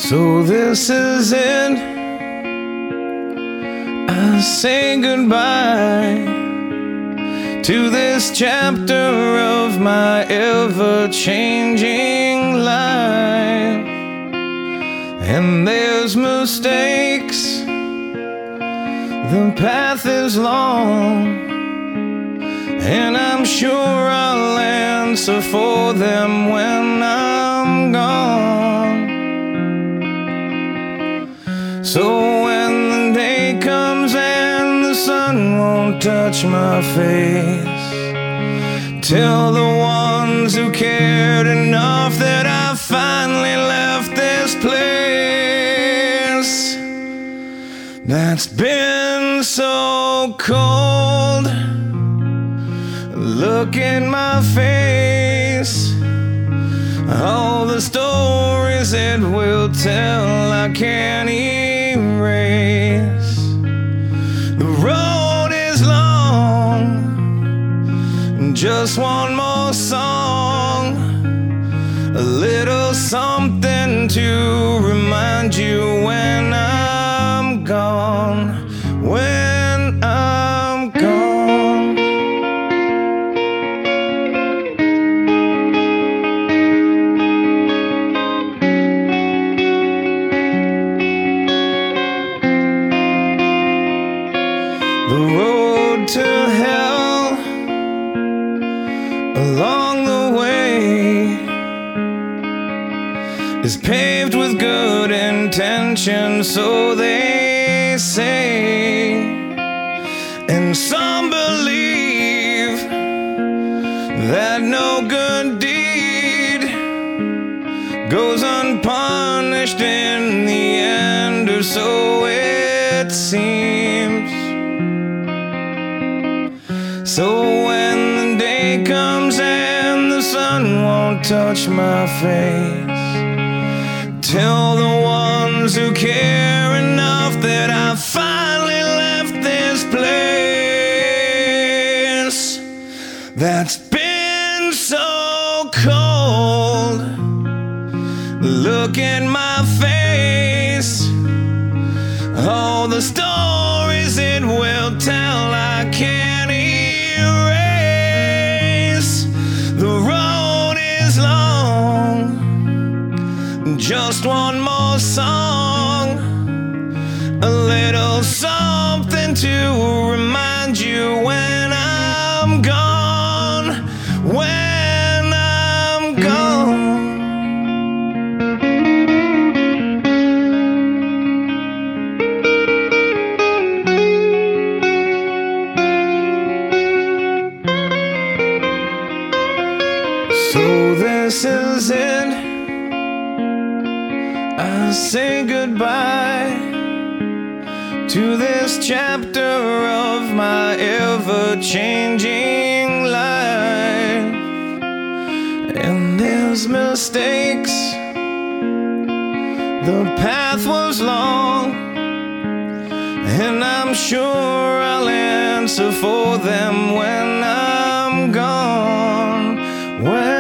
So this is it, I say goodbye to this chapter of my ever-changing life. And there's mistakes, the path is long, and I'm sure I'll answer for them when I'm gone. So when the day comes and the sun won't touch my face, tell the ones who cared enough that I finally left this place that's been so cold. Look in my face, all the stories it will tell I can't erase. The road is long, just one more song, a little something to remind you when I'm gone, when I'm gone. The road to hell along the way is paved with good intentions, so they say, and some believe that no good deed goes unpunished in the end, or so it seems. So when the day comes and the sun won't touch my face, tell the ones who care enough that I finally left this place that's been so cold. Look in my face, all the stories it will tell I can't erase. The road is long, just one more song, a little something to remind you when I'm gone, when I'm gone. So this is it, I say goodbye to this chapter of my ever-changing life. And there's mistakes, the path was long, and I'm sure I'll answer for them when I'm gone, when